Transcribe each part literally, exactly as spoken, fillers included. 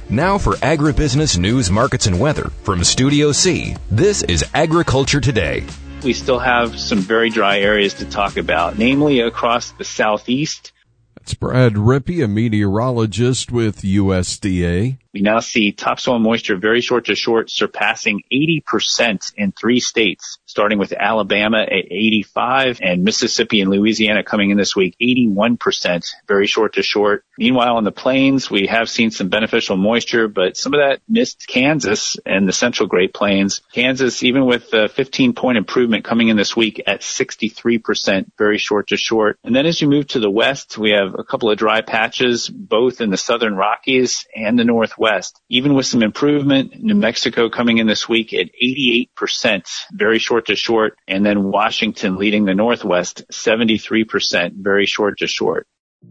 Now for agribusiness news, markets, and weather from Studio C, this is Agriculture Today. We still have some very dry areas to talk about, namely across the southeast. That's Brad Rippey, a meteorologist with U S D A. We now see topsoil moisture very short to short surpassing eighty percent in three states, starting with Alabama at eighty-five and Mississippi and Louisiana coming in this week, eighty-one percent very short to short. Meanwhile, on the plains, we have seen some beneficial moisture, but some of that missed Kansas and the central Great Plains. Kansas, even with a fifteen point improvement coming in this week at sixty-three percent very short to short. And then as you move to the west, we have a couple of dry patches, both in the southern Rockies and the Northwest. Even with some improvement, New Mexico coming in this week at eighty-eight percent very short to short, and then Washington leading the Northwest, seventy-three percent very short to short.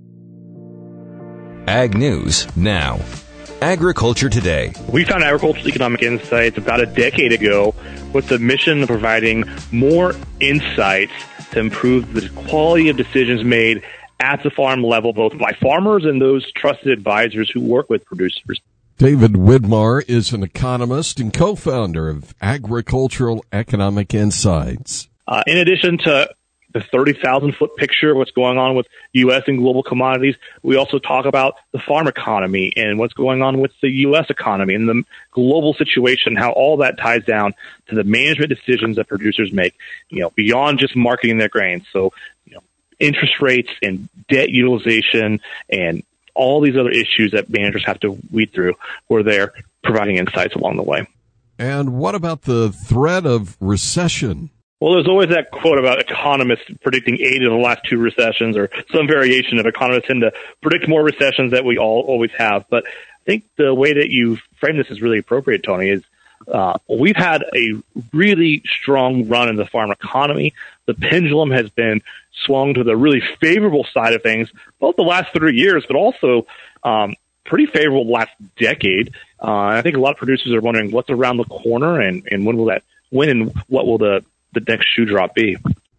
Ag News now. Agriculture Today. We found Agricultural Economic Insights about a decade ago with the mission of providing more insights to improve the quality of decisions made at the farm level, both by farmers and those trusted advisors who work with producers. David Widmar is an economist and co-founder of Agricultural Economic Insights. Uh, in addition to the thirty thousand foot picture of what's going on with U S and global commodities, we also talk about the farm economy and what's going on with the U S economy and the global situation, how all that ties down to the management decisions that producers make, you know, beyond just marketing their grains. So, you know, interest rates and debt utilization and all these other issues that managers have to weed through, where they're providing insights along the way. And what about the threat of recession? Well, there's always that quote about economists predicting eight of the last two recessions, or some variation of economists tend to predict more recessions that we all always have. But I think the way that you frame this is really appropriate, Tony, is uh, we've had a really strong run in the farm economy. The pendulum has been swung to the really favorable side of things, both the last three years, but also um, pretty favorable the last decade. Uh, I think a lot of producers are wondering what's around the corner and, and when will that, when and what will the, the next shoe drop be?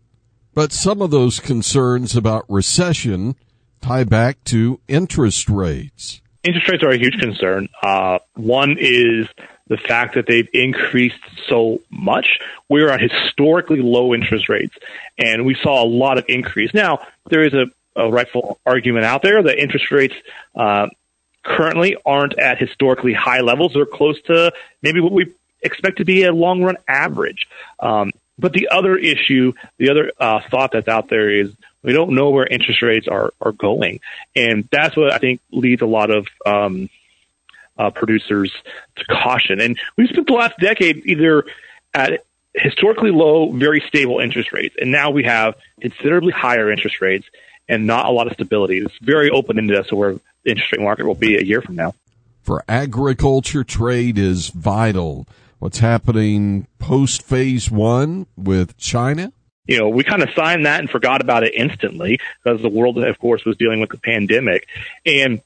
But some of those concerns about recession tie back to interest rates. Interest rates are a huge concern. Uh, one is the fact that they've increased so much. We're at historically low interest rates, and we saw a lot of increase. Now, there is a, a rightful argument out there that interest rates uh, currently aren't at historically high levels. They're close to maybe what we expect to be a long-run average. Um, but the other issue, the other uh, thought that's out there is we don't know where interest rates are, are going. And that's what I think leads a lot of um, uh, producers to caution. And we've spent the last decade either at historically low, very stable interest rates. And now we have considerably higher interest rates and not a lot of stability. It's very open-ended as to where the interest rate market will be a year from now. For agriculture, trade is vital. What's happening post-phase one with China? You know, we kind of signed that and forgot about it instantly because the world, of course, was dealing with the pandemic. And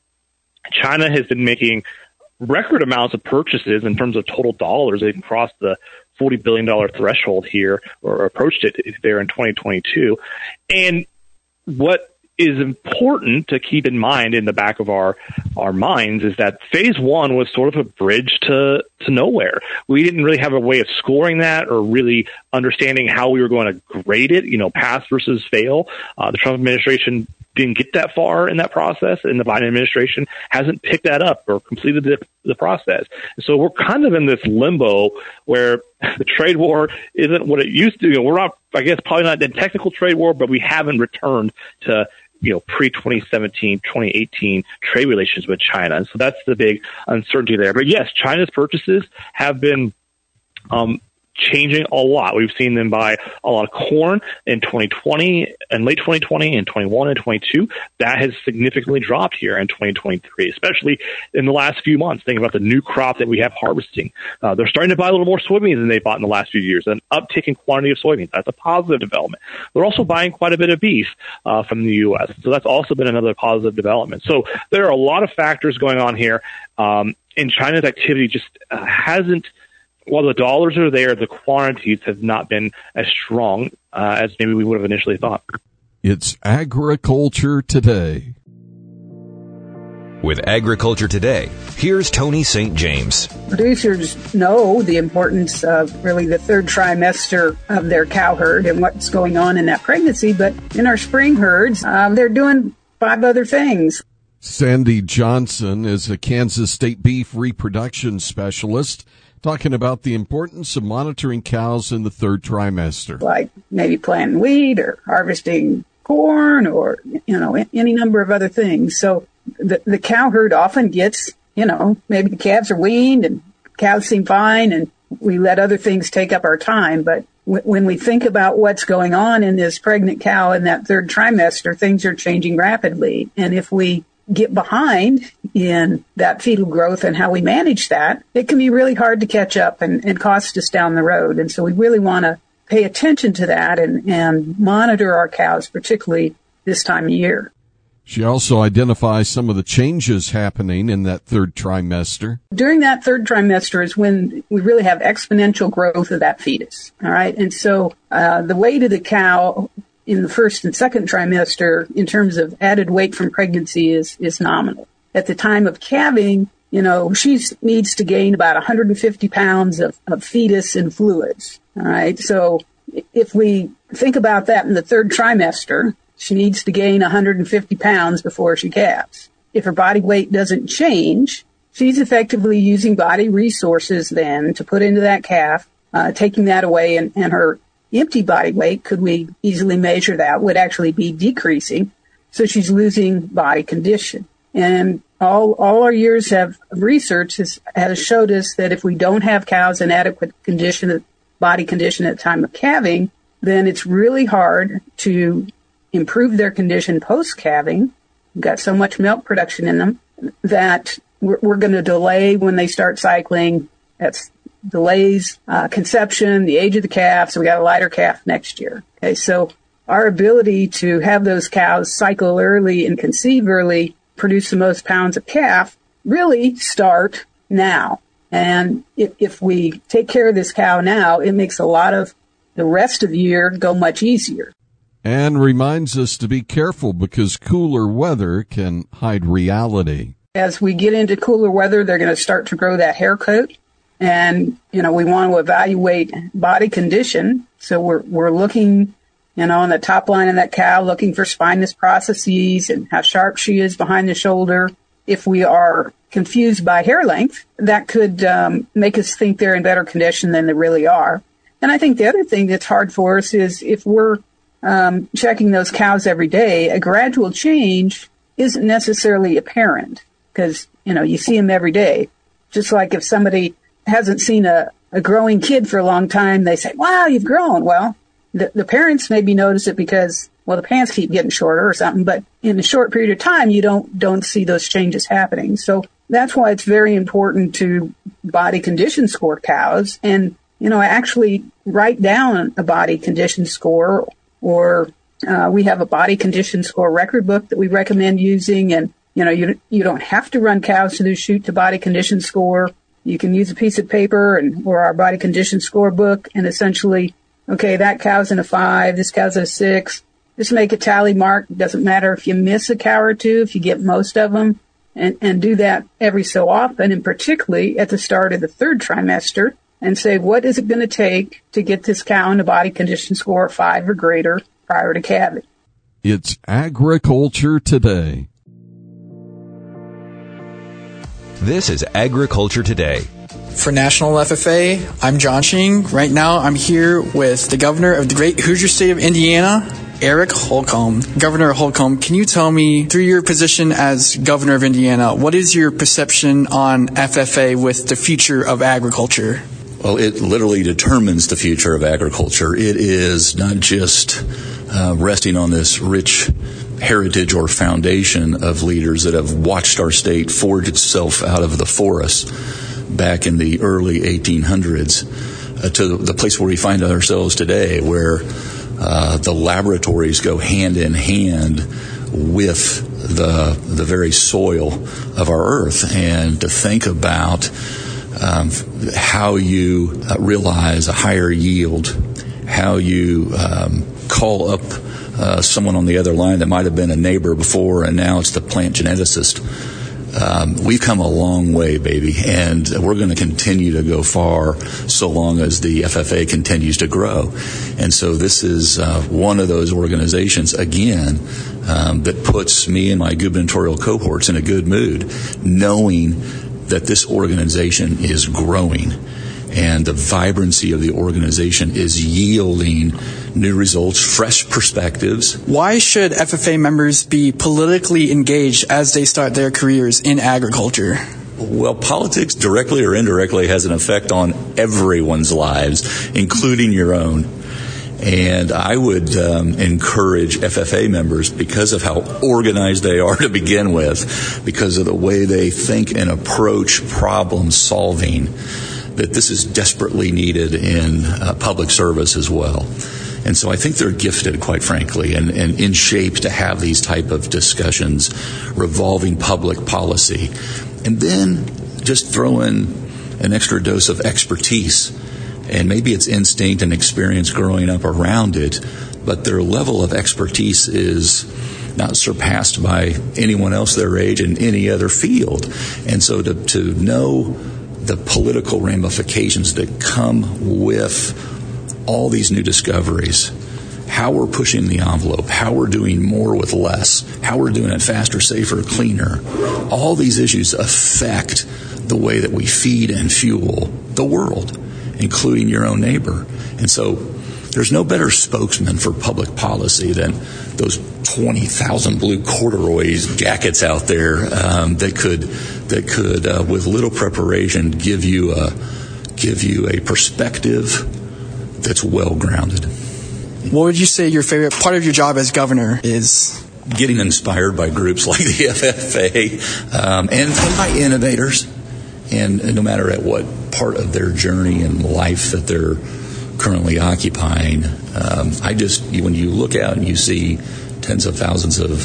China has been making record amounts of purchases in terms of total dollars. They've crossed the forty billion dollars threshold here, or approached it there in twenty twenty-two. And what is important to keep in mind in the back of our, our minds is that phase one was sort of a bridge to, to nowhere. We didn't really have a way of scoring that or really understanding how we were going to grade it, you know, pass versus fail. Uh, the Trump administration didn't get that far in that process, and the Biden administration hasn't picked that up or completed the, the process. So we're kind of in this limbo where the trade war isn't what it used to. You know, we're not, I guess, probably not a technical trade war, but we haven't returned to, you know, pre-twenty seventeen, twenty eighteen trade relations with China. And so that's the big uncertainty there. But yes, China's purchases have been um, changing a lot. We've seen them buy a lot of corn in twenty twenty and late twenty twenty and twenty-one and twenty-two. That has significantly dropped here in twenty twenty-three, especially in the last few months. Think about the new crop that we have harvesting. Uh, they're starting to buy a little more soybeans than they bought in the last few years, an uptick in quantity of soybeans. That's a positive development. They're also buying quite a bit of beef uh, from the U S, so that's also been another positive development. So there are a lot of factors going on here, um, and China's activity just uh, hasn't, while the dollars are there, the quantities have not been as strong uh, as maybe we would have initially thought. It's Agriculture Today. With Agriculture Today, here's Tony Saint James. Producers know the importance of really the third trimester of their cow herd and what's going on in that pregnancy, but in our spring herds, um, they're doing five other things. Sandy Johnson is a Kansas State beef reproduction specialist, talking about the importance of monitoring cows in the third trimester. Like maybe planting wheat or harvesting corn or, you know, any number of other things. So the, the cow herd often gets, you know, maybe the calves are weaned and cows seem fine and we let other things take up our time. But w- when we think about what's going on in this pregnant cow in that third trimester, things are changing rapidly. And if we get behind in that fetal growth and how we manage that, it can be really hard to catch up and, and cost us down the road. And so we really want to pay attention to that and, and monitor our cows, particularly this time of year. She also identifies some of the changes happening in that third trimester. During that third trimester is when we really have exponential growth of that fetus. All right. And so uh, the weight of the cow in the first and second trimester in terms of added weight from pregnancy is, is nominal. At the time of calving, you know, she needs to gain about one hundred fifty pounds of, of fetus and fluids. All right. So if we think about that in the third trimester, she needs to gain one hundred fifty pounds before she calves. If her body weight doesn't change, she's effectively using body resources then to put into that calf, uh, taking that away, and, and her empty body weight, could we easily measure that, would actually be decreasing. So she's losing body condition. And all, all our years of research has, has showed us that if we don't have cows in adequate condition, body condition at the time of calving, then it's really hard to improve their condition post-calving. We've got so much milk production in them that we're, we're going to delay when they start cycling. That's delays uh, conception, the age of the calf, so we got a lighter calf next year. Okay, so our ability to have those cows cycle early and conceive early, produce the most pounds of calf, really start now. And if, if we take care of this cow now, it makes a lot of the rest of the year go much easier. And reminds us to be careful because cooler weather can hide reality. As we get into cooler weather, they're going to start to grow that hair coat. And, you know, we want to evaluate body condition. So we're, we're looking, you know, on the top line of that cow, looking for spinous processes and how sharp she is behind the shoulder. If we are confused by hair length, that could um, make us think they're in better condition than they really are. And I think the other thing that's hard for us is if we're um, checking those cows every day, a gradual change isn't necessarily apparent because, you know, you see them every day. Just like if somebody hasn't seen a, a growing kid for a long time, they say, wow, you've grown. Well, the, the parents maybe notice it because, well, the pants keep getting shorter or something, but in a short period of time, you don't, don't see those changes happening. So that's why it's very important to body condition score cows and, you know, actually write down a body condition score, or uh, we have a body condition score record book that we recommend using. And, you know, you, you don't have to run cows to the chute to body condition score. You can use a piece of paper and or our body condition score book and essentially, okay, that cow's in a five, this cow's in a six. Just make a tally mark. It doesn't matter if you miss a cow or two, if you get most of them, and, and do that every so often, and particularly at the start of the third trimester, and say, what is it going to take to get this cow in a body condition score of five or greater prior to calving? It's Agriculture Today. This is Agriculture Today. For National F F A, I'm John Shing. Right now, I'm here with the governor of the great Hoosier state of Indiana, Eric Holcomb. Governor Holcomb, can you tell me, through your position as governor of Indiana, what is your perception on F F A with the future of agriculture? Well, it literally determines the future of agriculture. It is not just uh, resting on this rich heritage or foundation of leaders that have watched our state forge itself out of the forest back in the early eighteen hundreds uh, to the place where we find ourselves today, where uh, the laboratories go hand in hand with the the very soil of our earth. And to think about um, how you uh, realize a higher yield, how you um, call up uh, someone on the other line that might have been a neighbor before, and now it's the plant geneticist Um, we've come a long way, baby, and we're going to continue to go far so long as the F F A continues to grow. And so this is uh, one of those organizations, again, um, that puts me and my gubernatorial cohorts in a good mood, knowing that this organization is growing. And the vibrancy of the organization is yielding new results, fresh perspectives. Why should F F A members be politically engaged as they start their careers in agriculture? Well, politics, directly or indirectly, has an effect on everyone's lives, including your own. And I would um, encourage F F A members, because of how organized they are to begin with, because of the way they think and approach problem solving, that this is desperately needed in uh, public service as well. And so I think they're gifted, quite frankly, and, and in shape to have these type of discussions revolving public policy. And then just throw in an extra dose of expertise. And maybe it's instinct and experience growing up around it, but their level of expertise is not surpassed by anyone else their age in any other field. And so to, to know the political ramifications that come with all these new discoveries, how we're pushing the envelope, how we're doing more with less, how we're doing it faster, safer, cleaner. All these issues affect the way that we feed and fuel the world, including your own neighbor. And so there's no better spokesman for public policy than those twenty thousand blue corduroys jackets out there um, that could, that could uh, with little preparation, give you a give you a perspective that's well grounded. What would you say your favorite part of your job as governor is? Getting inspired by groups like the F F A um, and by innovators, and no matter at what part of their journey and life that they're currently occupying. Um, I just, when you look out and you see tens of thousands of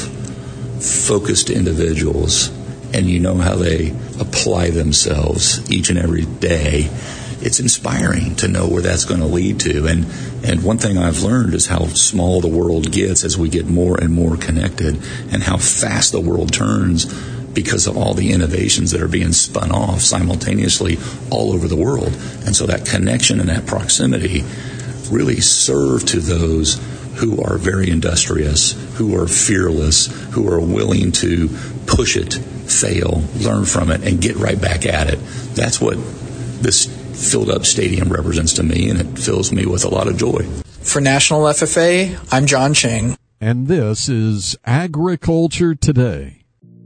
focused individuals and you know how they apply themselves each and every day, it's inspiring to know where that's going to lead to. And, and one thing I've learned is how small the world gets as we get more and more connected, and how fast the world turns because of all the innovations that are being spun off simultaneously all over the world. And so that connection and that proximity really serve to those who are very industrious, who are fearless, who are willing to push it, fail, learn from it, and get right back at it. That's what this filled up stadium represents to me, and it fills me with a lot of joy. For National F F A, I'm John Chang. And this is Agriculture Today.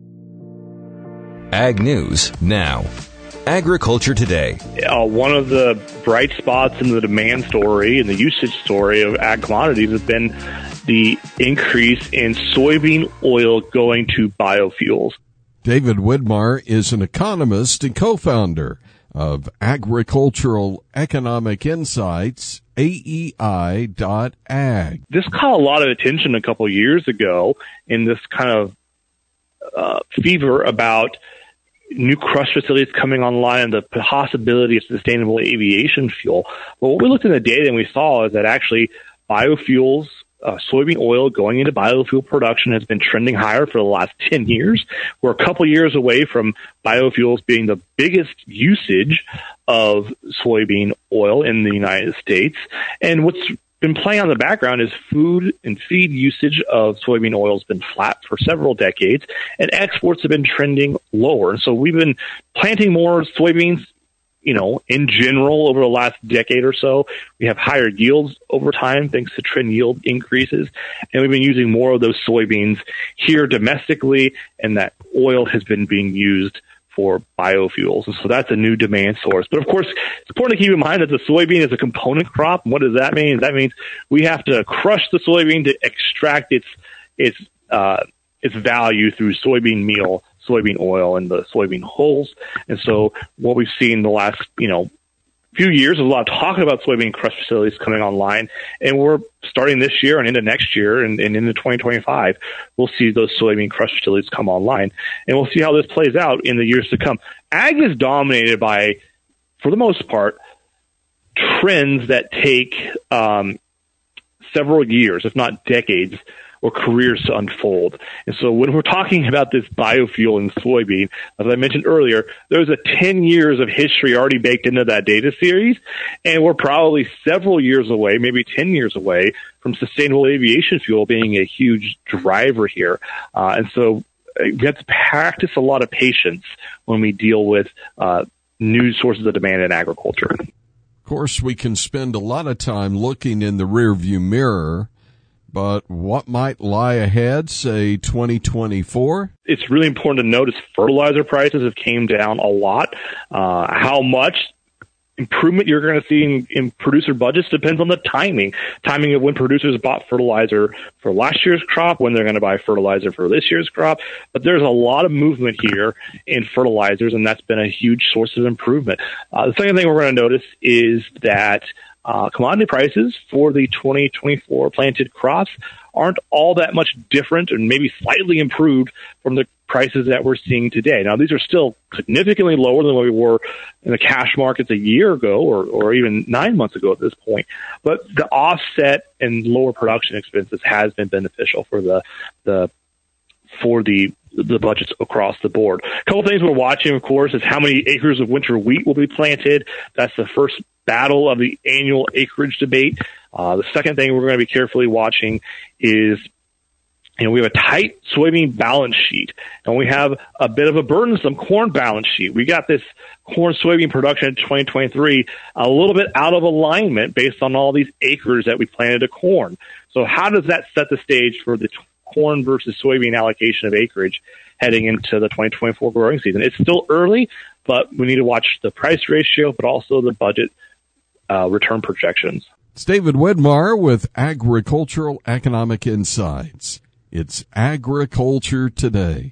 Ag News Now. Agriculture Today. Uh, one of the bright spots in the demand story and the usage story of ag commodities has been the increase in soybean oil going to biofuels. David Widmar is an economist and co-founder of Agricultural Economic Insights, A E I dot ag. This caught a lot of attention a couple of years ago in this kind of uh, fever about new crush facilities coming online and the possibility of sustainable aviation fuel. But what we looked in the data and we saw is that actually biofuels, uh, soybean oil going into biofuel production has been trending higher for the last ten years. We're a couple years away from biofuels being the biggest usage of soybean oil in the United States. And what's been playing on the background is food and feed usage of soybean oil has been flat for several decades, and exports have been trending lower. And so we've been planting more soybeans, you know, in general over the last decade or so. We have higher yields over time thanks to trend yield increases, and we've been using more of those soybeans here domestically, and that oil has been being used for biofuels. And so that's a new demand source. But of course, it's important to keep in mind that the soybean is a component crop. And what does that mean? That means we have to crush the soybean to extract its its uh, its value through soybean meal, soybean oil, and the soybean hulls. And so what we've seen the last, you know, few years is a lot of talking about soybean crush facilities coming online, and we're starting this year and into next year and, and into twenty twenty-five, we'll see those soybean crush facilities come online, and we'll see how this plays out in the years to come. Ag is dominated by, for the most part, trends that take um, several years, if not decades, or careers to unfold. And so when we're talking about this biofuel in soybean, as I mentioned earlier, there's a ten years of history already baked into that data series, and we're probably several years away, maybe ten years away, from sustainable aviation fuel being a huge driver here. Uh, and so we have to practice a lot of patience when we deal with uh, new sources of demand in agriculture. Of course, we can spend a lot of time looking in the rearview mirror, but what might lie ahead, say twenty twenty-four? It's really important to notice fertilizer prices have came down a lot. Uh, how much improvement you're going to see in, in producer budgets depends on the timing. Timing of when producers bought fertilizer for last year's crop, when they're going to buy fertilizer for this year's crop. But there's a lot of movement here in fertilizers, and that's been a huge source of improvement. Uh, the second thing we're going to notice is that uh, commodity prices for the twenty twenty-four planted crops aren't all that much different and maybe slightly improved from the prices that we're seeing today. Now, these are still significantly lower than what we were in the cash markets a year ago or, or even nine months ago at this point. But the offset and lower production expenses has been beneficial for the the for the the budgets across the board. A couple of things we're watching, of course, is how many acres of winter wheat will be planted. That's the first battle of the annual acreage debate. Uh, the second thing we're going to be carefully watching is, you know, we have a tight soybean balance sheet, and we have a bit of a burdensome corn balance sheet. We got this corn soybean production in twenty twenty-three a little bit out of alignment based on all these acres that we planted to corn. So how does that set the stage for the t- corn versus soybean allocation of acreage heading into the twenty twenty-four growing season? It's still early, but we need to watch the price ratio, but also the budget uh, return projections. It's David Widmar with Agricultural Economic Insights. It's Agriculture Today.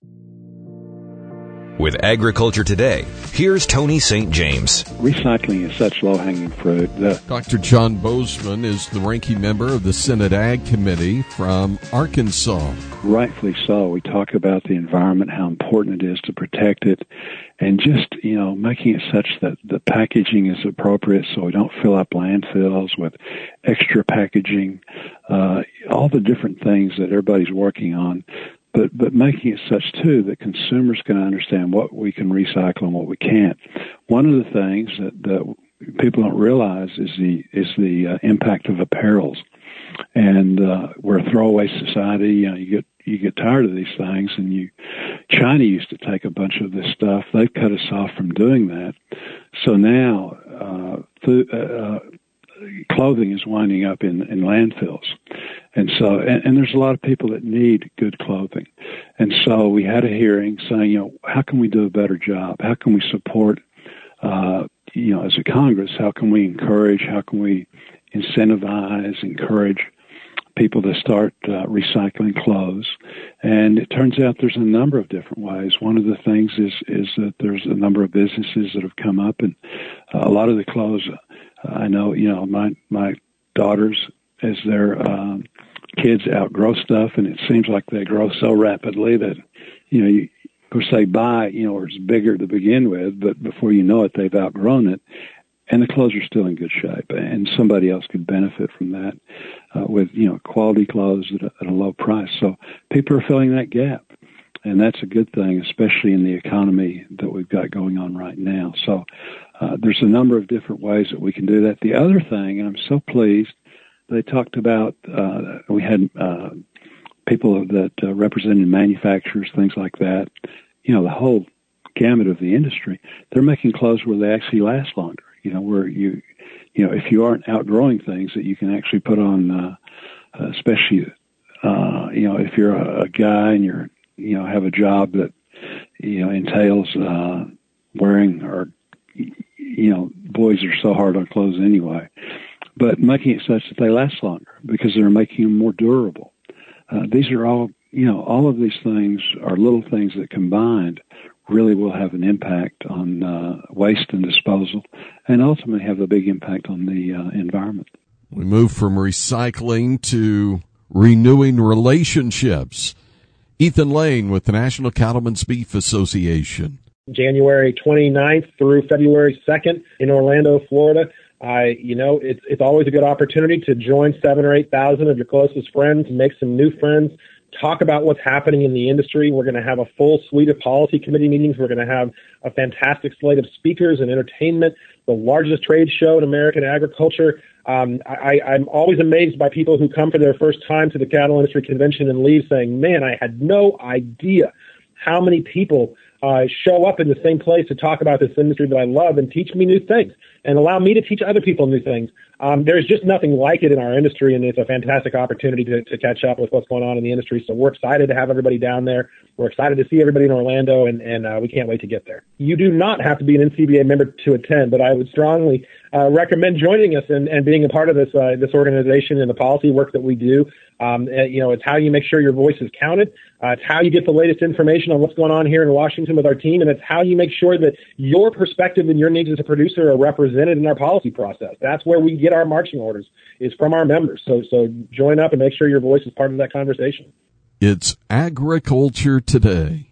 With Agriculture Today, here's Tony Saint James. Recycling is such low-hanging fruit. The- Doctor John Bozeman is the ranking member of the Senate Ag Committee from Arkansas. Rightfully so. We talk about the environment, how important it is to protect it, and just, you know, making it such that the packaging is appropriate so we don't fill up landfills with extra packaging, uh, all the different things that everybody's working on. But but making it such, too, that consumers can understand what we can recycle and what we can't. One of the things that, that people don't realize is the is the uh, impact of apparels. And uh, we're a throwaway society. You know, you get you get tired of these things, and you. China used to take a bunch of this stuff. They've cut us off from doing that. So now, uh, food, uh, clothing is winding up in, in landfills. And so, and, and there's a lot of people that need good clothing. And so we had a hearing saying, you know, how can we do a better job? How can we support, uh, you know, as a Congress, how can we encourage, how can we incentivize, encourage people to start uh, recycling clothes? And it turns out there's a number of different ways. One of the things is, is that there's a number of businesses that have come up, and uh, a lot of the clothes, uh, I know, you know, my, my daughters, as their um, kids outgrow stuff, and it seems like they grow so rapidly that, you know, you go say buy, you know, or it's bigger to begin with, but before you know it, they've outgrown it, and the clothes are still in good shape, and somebody else could benefit from that uh, with, you know, quality clothes at a, at a low price. So people are filling that gap, and that's a good thing, especially in the economy that we've got going on right now. So uh, there's a number of different ways that we can do that. The other thing, and I'm so pleased, they talked about, uh, we had uh, people that uh, represented manufacturers, things like that, you know, the whole gamut of the industry. They're making clothes where they actually last longer, you know, where you, you know, if you aren't outgrowing things that you can actually put on, uh, uh, especially, uh, you know, if you're a, a guy and you're, you know, have a job that, you know, entails uh, wearing, or, you know, boys are so hard on clothes anyway. But making it such that they last longer because they're making them more durable. Uh, these are all, you know, all of these things are little things that combined really will have an impact on uh, waste and disposal, and ultimately have a big impact on the uh, environment. We move from recycling to renewing relationships. Ethan Lane with the National Cattlemen's Beef Association. January twenty-ninth through February second in Orlando, Florida. I, you know, it's it's always a good opportunity to join seven or eight thousand of your closest friends, make some new friends, talk about what's happening in the industry. We're going to have a full suite of policy committee meetings. We're going to have a fantastic slate of speakers and entertainment, the largest trade show in American agriculture. Um, I, I'm always amazed by people who come for their first time to the Cattle Industry Convention and leave saying, man, I had no idea how many people uh, show up in the same place to talk about this industry that I love and teach me new things and allow me to teach other people new things. Um, there's just nothing like it in our industry, and it's a fantastic opportunity to, to catch up with what's going on in the industry. So we're excited to have everybody down there. We're excited to see everybody in Orlando, and, and uh, we can't wait to get there. You do not have to be an N C B A member to attend, but I would strongly uh, recommend joining us and, and being a part of this uh, this organization and the policy work that we do. Um, you know, it's how you make sure your voice is counted. Uh, it's how you get the latest information on what's going on here in Washington with our team, and it's how you make sure that your perspective and your needs as a producer are represented in our policy process. That's where we get our marching orders, is from our members. So, so join up and make sure your voice is part of that conversation. It's Agriculture Today.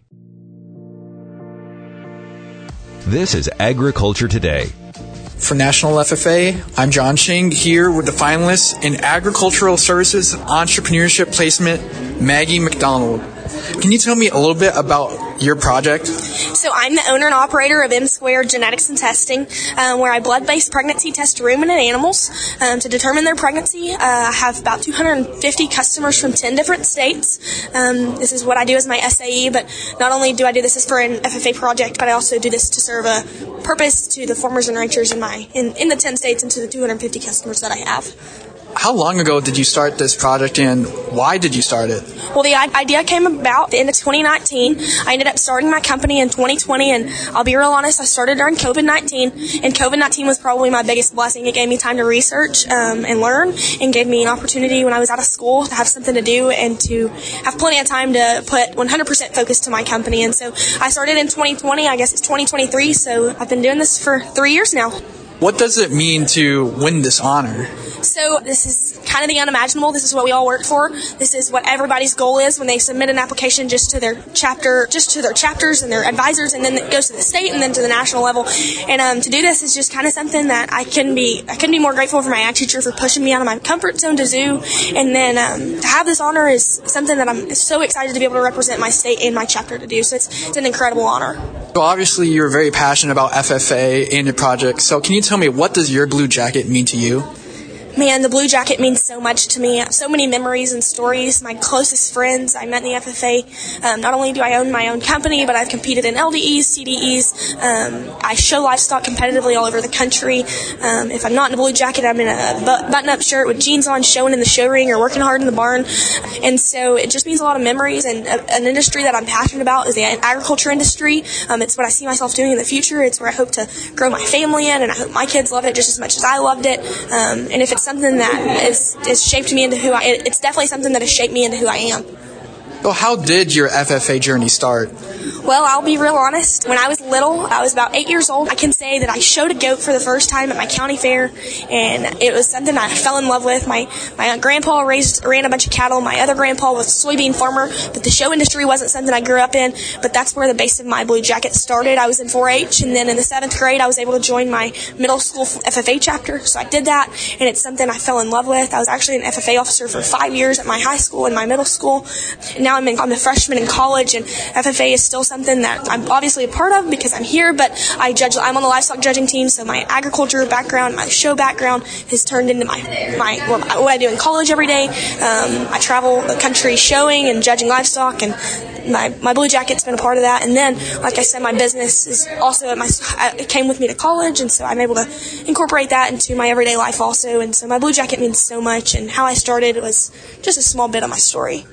This is Agriculture Today. For National F F A, I'm John Ching, here with the finalists in Agricultural Services Entrepreneurship Placement, Maggie McDonald. Can you tell me a little bit about your project? So I'm the owner and operator of M Squared Genetics and Testing, um, where I blood-based pregnancy test ruminant animals um, to determine their pregnancy. Uh, I have about two hundred fifty customers from ten different states. Um, this is what I do as my S A E, but not only do I do this as for an F F A project, but I also do this to serve a purpose to the farmers and ranchers in my in, in the ten states and to the two hundred fifty customers that I have. How long ago did you start this project, and why did you start it? Well, the idea came about at the end of twenty nineteen. I ended up starting my company in twenty twenty, and I'll be real honest, I started during COVID nineteen, and COVID nineteen was probably my biggest blessing. It gave me time to research um, and learn, and gave me an opportunity when I was out of school to have something to do and to have plenty of time to put one hundred percent focus to my company. And so I started in twenty twenty. I guess it's twenty twenty-three, so I've been doing this for three years now. What does it mean to win this honor? So this is kind of the unimaginable. This is what we all work for. This is what everybody's goal is when they submit an application just to their chapter, just to their chapters and their advisors, and then it goes to the state and then to the national level. And um, to do this is just kind of something that I couldn't be, I couldn't be more grateful for my ag teacher for pushing me out of my comfort zone to do. And then um, to have this honor is something that I'm so excited to be able to represent my state and my chapter to do. So it's, it's an incredible honor. So obviously you're very passionate about F F A and your project. So can you tell me, what does your blue jacket mean to you? Man, the blue jacket means so much to me. So many memories and stories. My closest friends I met in the F F A. Um, not only do I own my own company, but I've competed in L D Es, C D Es. Um, I show livestock competitively all over the country. Um, if I'm not in a blue jacket, I'm in a button-up shirt with jeans on, showing in the show ring or working hard in the barn. And so it just means a lot of memories. And a, an industry that I'm passionate about is the agriculture industry. Um, it's what I see myself doing in the future. It's where I hope to grow my family in, and I hope my kids love it just as much as I loved it. Um, and if it's something that is, is shaped me into who I am. It's definitely something that has shaped me into who I am. Well, how did your F F A journey start? Well, I'll be real honest. When I was little, I was about eight years old, I can say that I showed a goat for the first time at my county fair, and it was something I fell in love with. My my grandpa raised ran a bunch of cattle. My other grandpa was a soybean farmer, but the show industry wasn't something I grew up in, but that's where the base of my blue jacket started. I was in four H, and then in the seventh grade, I was able to join my middle school F F A chapter, so I did that, and it's something I fell in love with. I was actually an F F A officer for five years at my high school and my middle school. And now I'm, in, I'm a freshman in college, and F F A is still something that I'm obviously a part of because I'm here, but I judge. I'm on the livestock judging team, so my agriculture background, my show background has turned into my my what I do in college every day. Um, I travel the country showing and judging livestock, and my my blue jacket's been a part of that. And then, like I said, my business is also at my. It came with me to college, and so I'm able to incorporate that into my everyday life also. And so my blue jacket means so much. And how I started was just a small bit of my story.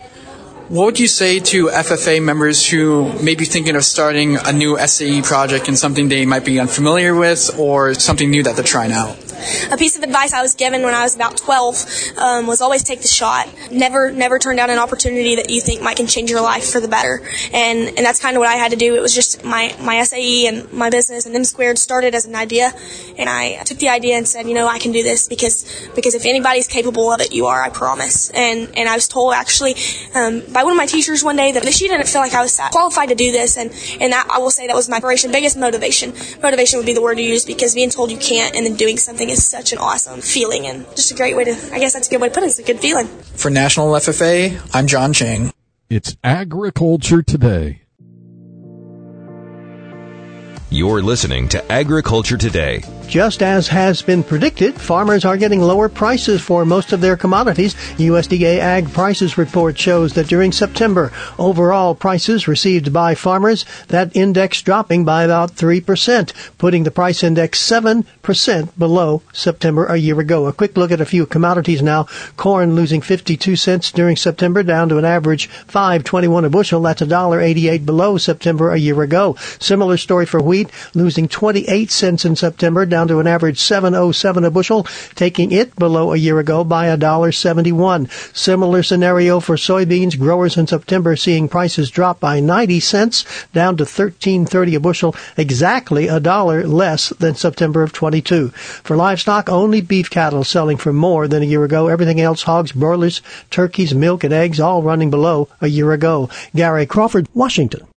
What would you say to F F A members who may be thinking of starting a new S A E project in something they might be unfamiliar with or something new that they're trying out? A piece of advice I was given when I was about twelve um, was always take the shot. Never, never turn down an opportunity that you think might can change your life for the better. And and that's kind of what I had to do. It was just my, my S A E and my business and M Squared started as an idea, and I took the idea and said, you know, I can do this because because if anybody's capable of it, you are, I promise. And and I was told actually um, by by one of my teachers one day that she didn't feel like I was qualified to do this, and, and that I will say that was my inspiration, biggest motivation. Motivation would be the word to use, because being told you can't and then doing something is such an awesome feeling, and just a great way to, I guess that's a good way to put it. It's a good feeling. For National F F A, I'm John Chang. It's Agriculture Today. You're listening to Agriculture Today. Just as has been predicted, farmers are getting lower prices for most of their commodities. U S D A Ag Prices report shows that during September, overall prices received by farmers, that index dropping by about three percent, putting the price index seven percent below September a year ago. A quick look at a few commodities now. Corn losing fifty-two cents during September, down to an average five twenty-one a bushel. That's one dollar eighty-eight below September a year ago. Similar story for wheat, losing twenty-eight cents in September, down to an average seven oh seven a bushel, taking it below a year ago by one dollar seventy-one. Similar scenario for soybeans. Growers in September seeing prices drop by ninety cents, down to thirteen thirty a bushel, exactly a dollar less than September of twenty-two. For livestock, only beef cattle selling for more than a year ago. Everything else, hogs, broilers, turkeys, milk, and eggs, all running below a year ago. Gary Crawford, Washington.